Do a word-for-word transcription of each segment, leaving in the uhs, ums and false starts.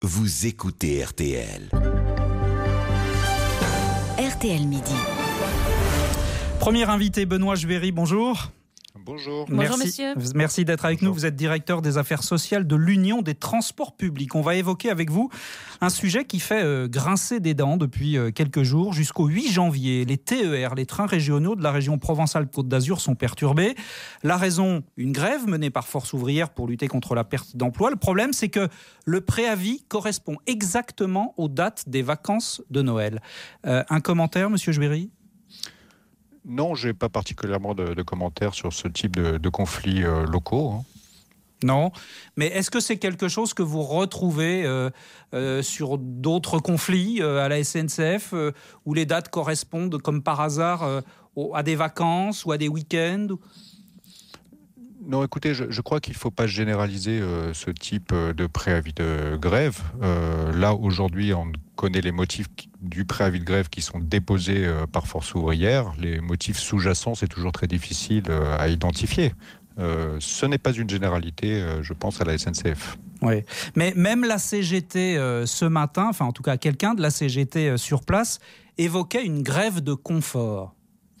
Vous écoutez R T L. R T L Midi. Premier invité, Benoît Juéry, bonjour. Bonjour. Bonjour Merci, monsieur. merci d'être avec Bonjour. nous. Vous êtes directeur des affaires sociales de l'Union des transports publics. On va évoquer avec vous un sujet qui fait euh, grincer des dents depuis euh, quelques jours. Jusqu'au huit janvier, les T E R, les trains régionaux de la région Provence-Alpes-Côte d'Azur sont perturbés. La raison, une grève menée par Force ouvrière pour lutter contre la perte d'emploi. Le problème, c'est que le préavis correspond exactement aux dates des vacances de Noël. Euh, un commentaire, monsieur Juéry ? Non, je n'ai pas particulièrement de, de commentaires sur ce type de, de conflits euh, locaux. Hein. Non, mais est-ce que c'est quelque chose que vous retrouvez euh, euh, sur d'autres conflits euh, à la S N C F euh, où les dates correspondent comme par hasard euh, au, à des vacances ou à des week-ends ? Non, écoutez, je, je crois qu'il ne faut pas généraliser euh, ce type de préavis de grève. Euh, là, aujourd'hui, on connaît les motifs du préavis de grève qui sont déposés euh, par Force ouvrière. Les motifs sous-jacents, c'est toujours très difficile euh, à identifier. Euh, ce n'est pas une généralité, euh, je pense, à la S N C F. Oui, mais même la C G T euh, ce matin, enfin en tout cas quelqu'un de la C G T euh, sur place, évoquait une grève de confort.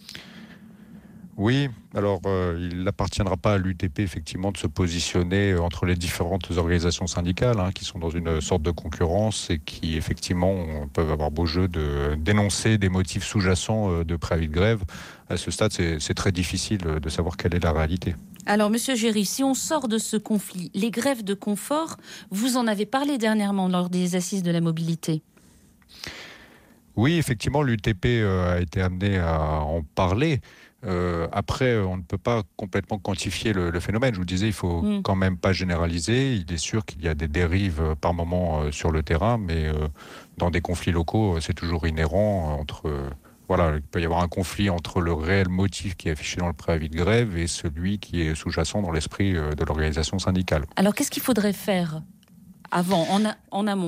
Oui, alors euh, il n'appartiendra pas à l'U T P effectivement de se positionner entre les différentes organisations syndicales hein, qui sont dans une sorte de concurrence et qui effectivement peuvent avoir beau jeu de dénoncer des motifs sous-jacents de préavis de grève. À ce stade, c'est, c'est très difficile de savoir quelle est la réalité. Alors, monsieur Juéry, si on sort de ce conflit, les grèves de confort, vous en avez parlé dernièrement lors des assises de la mobilité. Oui, effectivement, l'U T P a été amené à en parler. Euh, après, on ne peut pas complètement quantifier le, le phénomène. Je vous disais, il faut mmh. quand même pas généraliser. Il est sûr qu'il y a des dérives par moment euh, sur le terrain, mais euh, dans des conflits locaux, c'est toujours inhérent entre... Euh, voilà, il peut y avoir un conflit entre le réel motif qui est affiché dans le préavis de grève et celui qui est sous-jacent dans l'esprit euh, de l'organisation syndicale. Alors, qu'est-ce qu'il faudrait faire avant, en, a, en amont ?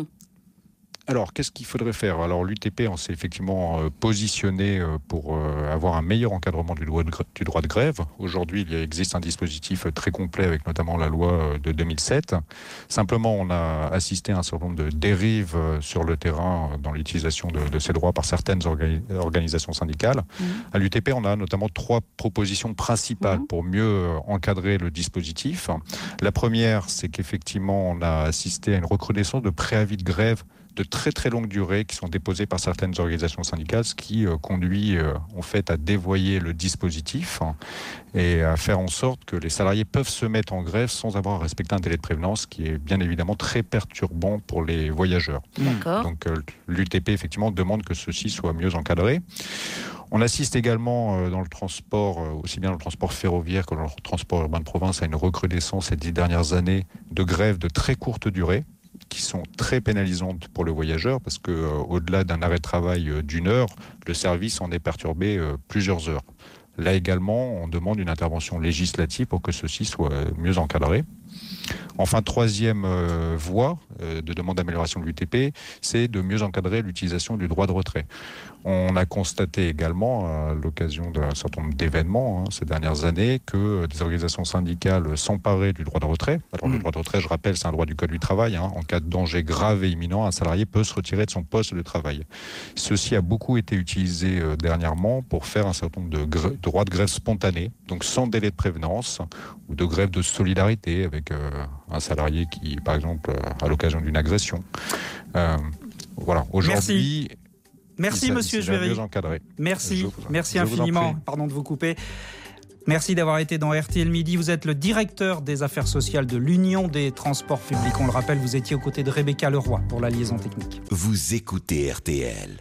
Alors, qu'est-ce qu'il faudrait faire ? Alors, l'U T P, on s'est effectivement euh, positionné euh, pour euh, avoir un meilleur encadrement du droit, de grève, du droit de grève. Aujourd'hui, il existe un dispositif très complet avec notamment la loi de deux mille sept. Simplement, on a assisté à un certain nombre de dérives euh, sur le terrain euh, dans l'utilisation de, de ces droits par certaines organi- organisations syndicales. Mmh. À l'U T P, on a notamment trois propositions principales mmh. pour mieux euh, encadrer le dispositif. La première, c'est qu'effectivement, on a assisté à une recrudescence de préavis de grève de très très longue durée qui sont déposées par certaines organisations syndicales, ce qui euh, conduit euh, en fait à dévoyer le dispositif hein, et à faire en sorte que les salariés peuvent se mettre en grève sans avoir à respecter un délai de prévenance qui est bien évidemment très perturbant pour les voyageurs. D'accord. Donc euh, l'U T P effectivement demande que ceci soit mieux encadré. On assiste également euh, dans le transport, euh, aussi bien dans le transport ferroviaire que dans le transport urbain de province, à une recrudescence ces dix dernières années de grèves de très courte durée, qui sont très pénalisantes pour le voyageur parce que euh, au-delà d'un arrêt de travail euh, d'une heure, le service en est perturbé euh, plusieurs heures. Là également, on demande une intervention législative pour que ceci soit mieux encadré. Enfin, troisième euh, voie euh, de demande d'amélioration de l'U T P, c'est de mieux encadrer l'utilisation du droit de retrait. On a constaté également, à l'occasion d'un certain nombre d'événements hein, ces dernières années, que des organisations syndicales s'emparaient du droit de retrait. Alors mmh. le droit de retrait, je rappelle, c'est un droit du Code du travail. Hein. En cas de danger grave et imminent, un salarié peut se retirer de son poste de travail. Ceci a beaucoup été utilisé euh, dernièrement pour faire un certain nombre de gr- droits de grève spontanés, donc sans délai de prévenance, ou de grève de solidarité avec euh, un salarié qui, par exemple, euh, à l'occasion d'une agression. Euh, voilà, aujourd'hui... Merci. Merci, monsieur Juéry. Merci, merci infiniment. Pardon de vous couper. Merci d'avoir été dans R T L Midi. Vous êtes le directeur des affaires sociales de l'Union des transports publics. On le rappelle, vous étiez aux côtés de Rebecca Leroy pour la liaison technique. Vous écoutez R T L.